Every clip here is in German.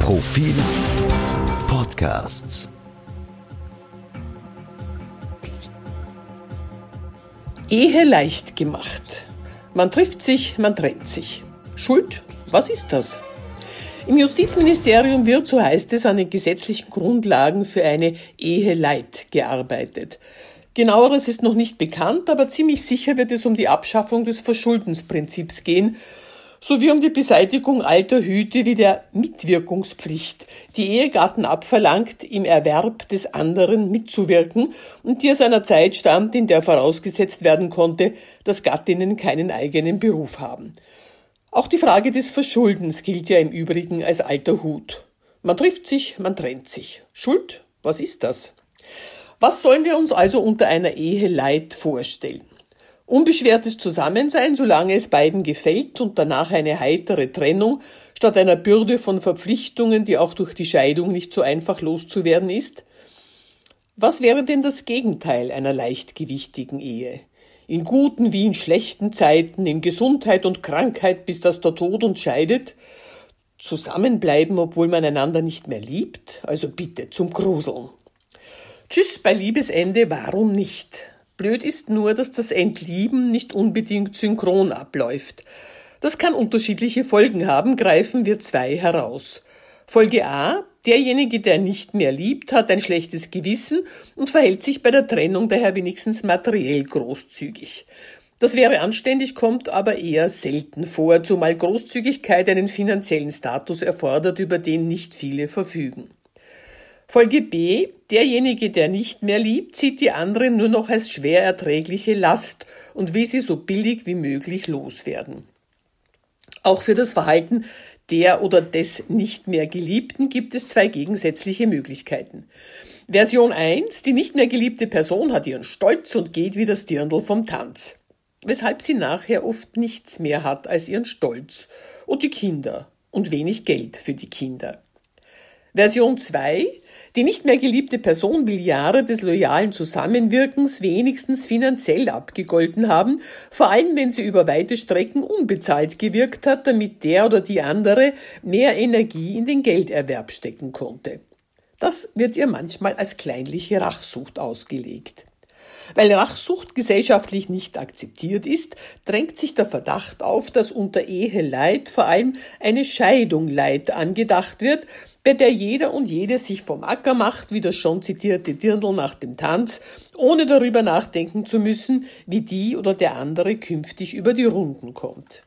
Profil Podcasts. Ehe leicht gemacht. Man trifft sich, man trennt sich. Schuld? Was ist das? Im Justizministerium wird, so heißt es, an den gesetzlichen Grundlagen für eine Ehe Light gearbeitet. Genaueres ist noch nicht bekannt, aber ziemlich sicher wird es um die Abschaffung des Verschuldensprinzips gehen, sowie um die Beseitigung alter Hüte wie der Mitwirkungspflicht, die Ehegatten abverlangt, im Erwerb des anderen mitzuwirken und die aus einer Zeit stammt, in der vorausgesetzt werden konnte, dass Gattinnen keinen eigenen Beruf haben. Auch die Frage des Verschuldens gilt ja im Übrigen als alter Hut. Man trifft sich, man trennt sich. Schuld? Was ist das? Was sollen wir uns also unter einer Ehe Light vorstellen? Unbeschwertes Zusammensein, solange es beiden gefällt, und danach eine heitere Trennung, statt einer Bürde von Verpflichtungen, die auch durch die Scheidung nicht so einfach loszuwerden ist? Was wäre denn das Gegenteil einer leichtgewichtigen Ehe? In guten wie in schlechten Zeiten, in Gesundheit und Krankheit, bis dass der Tod uns scheidet? Zusammenbleiben, obwohl man einander nicht mehr liebt? Also bitte, zum Gruseln. Tschüss bei Liebesende, warum nicht? Blöd ist nur, dass das Entlieben nicht unbedingt synchron abläuft. Das kann unterschiedliche Folgen haben, greifen wir zwei heraus. Folge A: Derjenige, der nicht mehr liebt, hat ein schlechtes Gewissen und verhält sich bei der Trennung daher wenigstens materiell großzügig. Das wäre anständig, kommt aber eher selten vor, zumal Großzügigkeit einen finanziellen Status erfordert, über den nicht viele verfügen. Folge B: Derjenige, der nicht mehr liebt, sieht die andere nur noch als schwer erträgliche Last und will sie so billig wie möglich loswerden. Auch für das Verhalten der oder des nicht mehr Geliebten gibt es zwei gegensätzliche Möglichkeiten. Version 1: Die nicht mehr geliebte Person hat ihren Stolz und geht wie das Dirndl vom Tanz, weshalb sie nachher oft nichts mehr hat als ihren Stolz und die Kinder und wenig Geld für die Kinder. Version 2: Die nicht mehr geliebte Person will Jahre des loyalen Zusammenwirkens wenigstens finanziell abgegolten haben, vor allem wenn sie über weite Strecken unbezahlt gewirkt hat, damit der oder die andere mehr Energie in den Gelderwerb stecken konnte. Das wird ihr manchmal als kleinliche Rachsucht ausgelegt. Weil Rachsucht gesellschaftlich nicht akzeptiert ist, drängt sich der Verdacht auf, dass unter Ehe Light vor allem eine Scheidung Light angedacht wird, bei der jeder und jede sich vom Acker macht, wie das schon zitierte Dirndl nach dem Tanz, ohne darüber nachdenken zu müssen, wie die oder der andere künftig über die Runden kommt.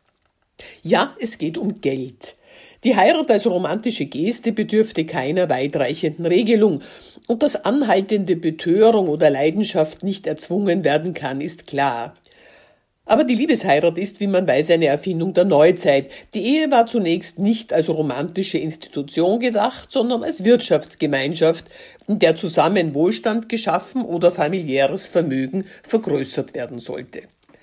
Ja, es geht um Geld. Die Heirat als romantische Geste bedürfte keiner weitreichenden Regelung, und dass anhaltende Betörung oder Leidenschaft nicht erzwungen werden kann, ist klar. Aber die Liebesheirat ist, wie man weiß, eine Erfindung der Neuzeit. Die Ehe war zunächst nicht als romantische Institution gedacht, sondern als Wirtschaftsgemeinschaft, in der zusammen Wohlstand geschaffen oder familiäres Vermögen vergrößert werden sollte.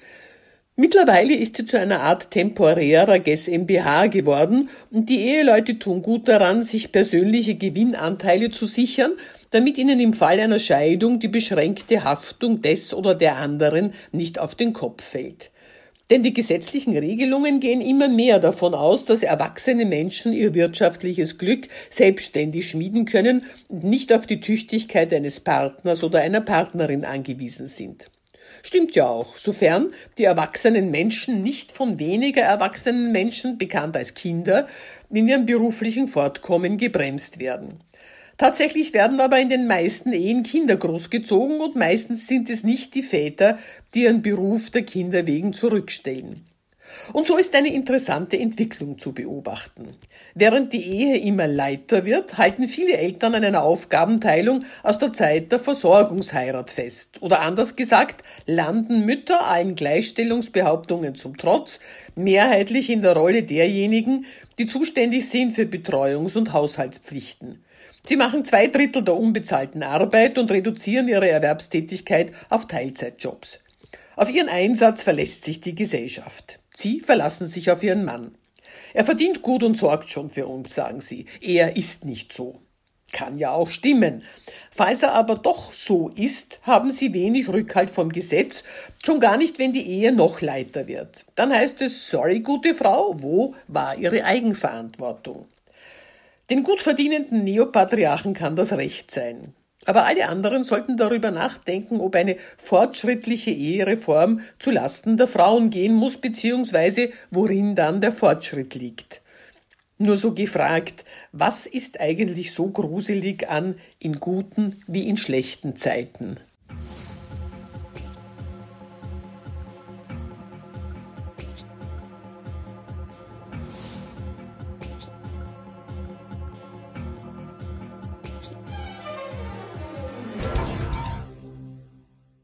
Mittlerweile ist sie zu einer Art temporärer GmbH geworden und die Eheleute tun gut daran, sich persönliche Gewinnanteile zu sichern, damit ihnen im Fall einer Scheidung die beschränkte Haftung des oder der anderen nicht auf den Kopf fällt. Denn die gesetzlichen Regelungen gehen immer mehr davon aus, dass erwachsene Menschen ihr wirtschaftliches Glück selbstständig schmieden können und nicht auf die Tüchtigkeit eines Partners oder einer Partnerin angewiesen sind. Stimmt ja auch, sofern die erwachsenen Menschen nicht von weniger erwachsenen Menschen, bekannt als Kinder, in ihrem beruflichen Fortkommen gebremst werden. Tatsächlich werden aber in den meisten Ehen Kinder großgezogen und meistens sind es nicht die Väter, die ihren Beruf der Kinder wegen zurückstellen. Und so ist eine interessante Entwicklung zu beobachten. Während die Ehe immer leiter wird, halten viele Eltern an einer Aufgabenteilung aus der Zeit der Versorgungsheirat fest. Oder anders gesagt, landen Mütter allen Gleichstellungsbehauptungen zum Trotz mehrheitlich in der Rolle derjenigen, die zuständig sind für Betreuungs- und Haushaltspflichten. Sie machen 2/3 der unbezahlten Arbeit und reduzieren ihre Erwerbstätigkeit auf Teilzeitjobs. Auf ihren Einsatz verlässt sich die Gesellschaft. Sie verlassen sich auf ihren Mann. Er verdient gut und sorgt schon für uns, sagen sie. Er ist nicht so. Kann ja auch stimmen. Falls er aber doch so ist, haben sie wenig Rückhalt vom Gesetz, schon gar nicht, wenn die Ehe noch leiter wird. Dann heißt es, sorry, gute Frau, wo war Ihre Eigenverantwortung? Den gut verdienenden Neopatriarchen kann das recht sein. Aber alle anderen sollten darüber nachdenken, ob eine fortschrittliche Ehereform zu Lasten der Frauen gehen muss, beziehungsweise worin dann der Fortschritt liegt. Nur so gefragt, was ist eigentlich so gruselig an in guten wie in schlechten Zeiten?